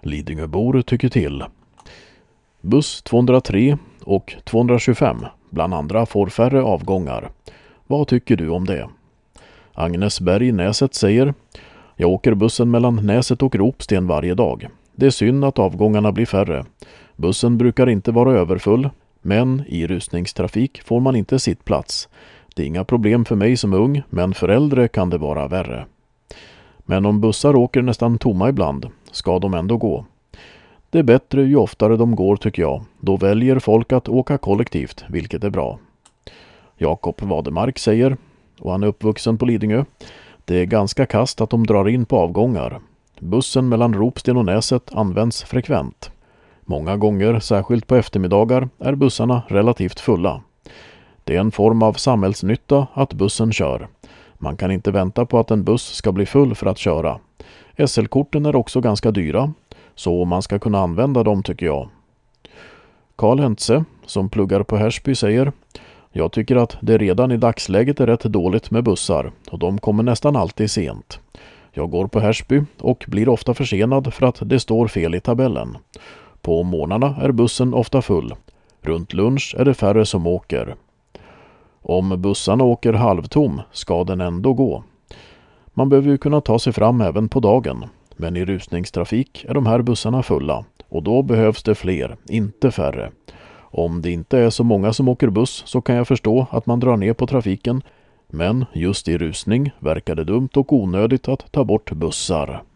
Lidingöbor tycker till. Buss 203 och 225 bland andra får färre avgångar. Vad tycker du om det? Agnes Berg Näset säger: jag åker bussen mellan Näset och Ropsten varje dag. Det är synd att avgångarna blir färre. Bussen brukar inte vara överfull, men i rusningstrafik får man inte sittplats. Det är inga problem för mig som ung, men för äldre kan det vara värre. Men om bussar åker nästan tomma ibland, ska de ändå gå. Det är bättre ju oftare de går tycker jag. Då väljer folk att åka kollektivt, vilket är bra. Jakob Wademark säger, och han är uppvuxen på Lidingö: det är ganska kast att de drar in på avgångar. Bussen mellan Ropsten och Näset används frekvent. Många gånger, särskilt på eftermiddagar, är bussarna relativt fulla. Det är en form av samhällsnytta att bussen kör. Man kan inte vänta på att en buss ska bli full för att köra. SL-korten är också ganska dyra, så man ska kunna använda dem tycker jag. Karl Hentze, som pluggar på Härsby, säger: jag tycker att det redan i dagsläget är rätt dåligt med bussar och de kommer nästan alltid sent. Jag går på Härsby och blir ofta försenad för att det står fel i tabellen. På morgnarna är bussen ofta full. Runt lunch är det färre som åker. Om bussarna åker halvtom ska den ändå gå. Man behöver ju kunna ta sig fram även på dagen. Men i rusningstrafik är de här bussarna fulla och då behövs det fler, inte färre. Om det inte är så många som åker buss så kan jag förstå att man drar ner på trafiken. Men just i rusning verkar det dumt och onödigt att ta bort bussar.